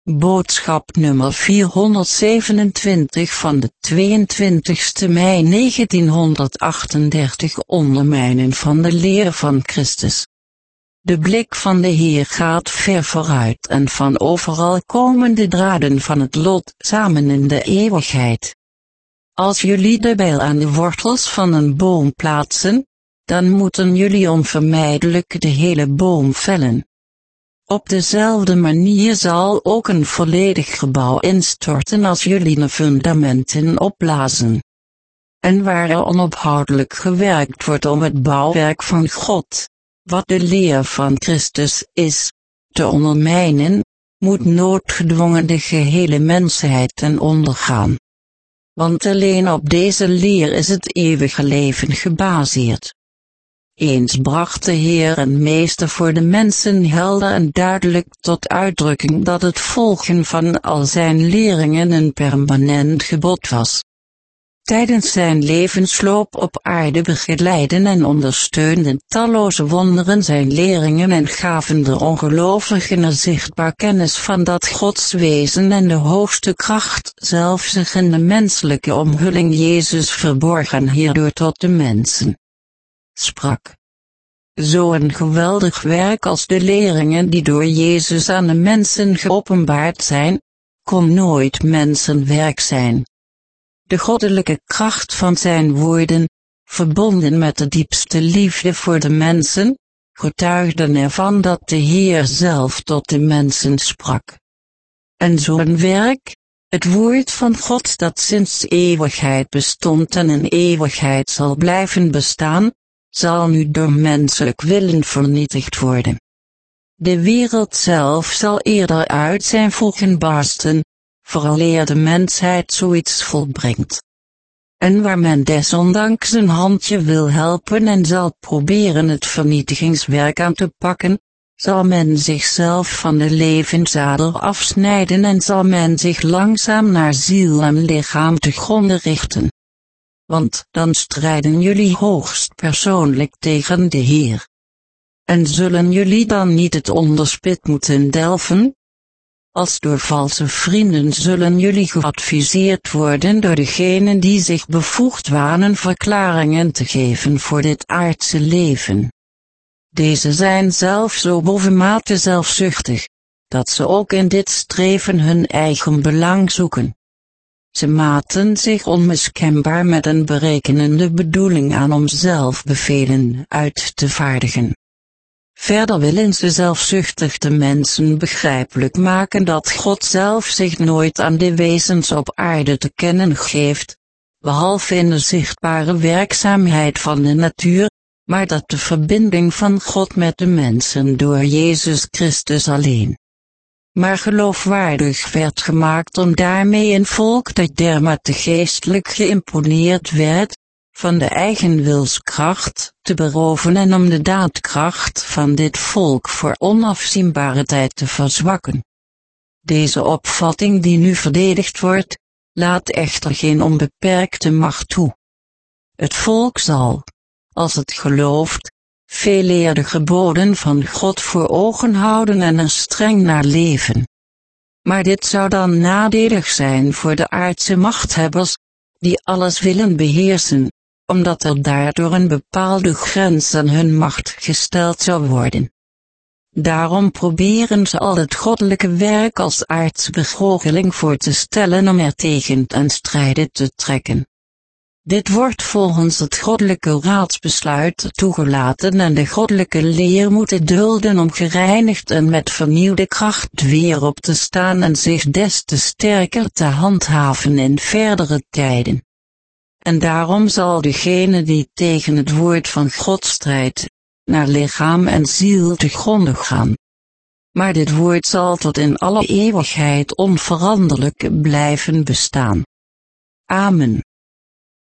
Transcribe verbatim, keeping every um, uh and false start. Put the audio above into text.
Boodschap nummer vierhonderdzevenentwintig van de tweeëntwintigste mei negentienhonderdachtendertig. Ondermijnen van de leer van Christus. De blik van de Heer gaat ver vooruit en van overal komen de draden van het lot samen in de eeuwigheid. Als jullie de bijl aan de wortels van een boom plaatsen, dan moeten jullie onvermijdelijk de hele boom vellen. Op dezelfde manier zal ook een volledig gebouw instorten als jullie de fundamenten opblazen. En waar er onophoudelijk gewerkt wordt om het bouwwerk van God, wat de leer van Christus is, te ondermijnen, moet noodgedwongen de gehele mensheid ten onder gaan. Want alleen op deze leer is het eeuwige leven gebaseerd. Eens bracht de Heer en Meester voor de mensen helder en duidelijk tot uitdrukking dat het volgen van al zijn leringen een permanent gebod was. Tijdens zijn levensloop op aarde begeleiden en ondersteunden talloze wonderen zijn leringen en gaven de ongelovigen er zichtbaar kennis van dat Gods wezen en de hoogste kracht zelf zich in de menselijke omhulling Jezus verborgen hierdoor tot de mensen sprak. Zo'n geweldig werk als de leringen die door Jezus aan de mensen geopenbaard zijn, kon nooit mensenwerk zijn. De goddelijke kracht van zijn woorden, verbonden met de diepste liefde voor de mensen, getuigden ervan dat de Heer zelf tot de mensen sprak. En zo'n werk, het woord van God dat sinds eeuwigheid bestond en in eeuwigheid zal blijven bestaan, zal nu door menselijk willen vernietigd worden. De wereld zelf zal eerder uit zijn voegen barsten, vooraleer de mensheid zoiets volbrengt. En waar men desondanks een handje wil helpen en zal proberen het vernietigingswerk aan te pakken, zal men zichzelf van de levensader afsnijden en zal men zich langzaam naar ziel en lichaam te gronde richten. Want dan strijden jullie hoogst persoonlijk tegen de Heer. En zullen jullie dan niet het onderspit moeten delven? Als door valse vrienden zullen jullie geadviseerd worden door degenen die zich bevoegd wanen verklaringen te geven voor dit aardse leven. Deze zijn zelf zo bovenmate zelfzuchtig, dat ze ook in dit streven hun eigen belang zoeken. Ze maten zich onmiskenbaar met een berekenende bedoeling aan om zelf bevelen uit te vaardigen. Verder willen ze zelfzuchtig de mensen begrijpelijk maken dat God zelf zich nooit aan de wezens op aarde te kennen geeft, behalve in de zichtbare werkzaamheid van de natuur, maar dat de verbinding van God met de mensen door Jezus Christus alleen maar geloofwaardig werd gemaakt om daarmee een volk dat dermate geestelijk geïmponeerd werd, van de eigen wilskracht te beroven en om de daadkracht van dit volk voor onafzienbare tijd te verzwakken. Deze opvatting die nu verdedigd wordt, laat echter geen onbeperkte macht toe. Het volk zal, als het gelooft, veeleer de geboden van God voor ogen houden en er streng naar leven. Maar dit zou dan nadelig zijn voor de aardse machthebbers, die alles willen beheersen, omdat er daardoor een bepaalde grens aan hun macht gesteld zou worden. Daarom proberen ze al het goddelijke werk als aardsbegoocheling voor te stellen om er tegen ten strijde te trekken. Dit wordt volgens het goddelijke raadsbesluit toegelaten en de goddelijke leer moet het dulden om gereinigd en met vernieuwde kracht weer op te staan en zich des te sterker te handhaven in verdere tijden. En daarom zal degene die tegen het woord van God strijdt, naar lichaam en ziel te gronde gaan. Maar dit woord zal tot in alle eeuwigheid onveranderlijk blijven bestaan. Amen.